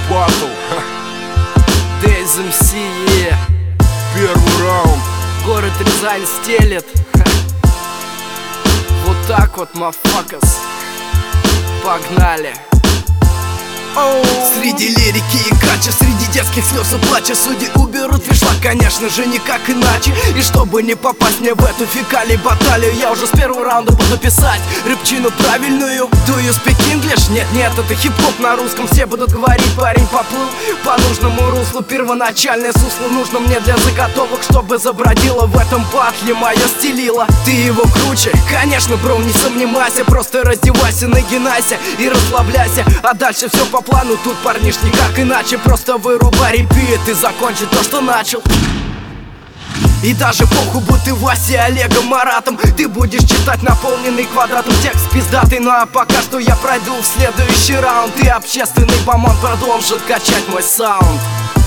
батл. Дейз МС, Первый раунд. город Рязань стелет. Вот так вот, мафакас. Погнали. Среди лирики и кача, среди детских слез и плача судьи уберут вишла, конечно же, никак иначе. И чтобы не попасть мне в эту фекалий баталию, я уже с первого раунда буду писать рыбчину правильную. Do you speak English? Нет, это хип-хоп на русском. Все будут говорить, парень поплыл по нужному руслу. Первоначальное сусло нужно мне для заготовок, чтобы забродило в этом батле мое стелило. Ты его круче? Конечно, бро, не сомневайся. Просто раздевайся, нагинайся и расслабляйся. А дальше все по плану, тут парниш никак иначе. Просто вырубай репит и закончи то, что начал. И даже похуй, будь ты Васей, Олегом, Маратом, ты будешь читать наполненный квадратом текст пиздатый. Ну а пока что я пройду в следующий раунд, и общественный бомонд продолжит качать мой саунд.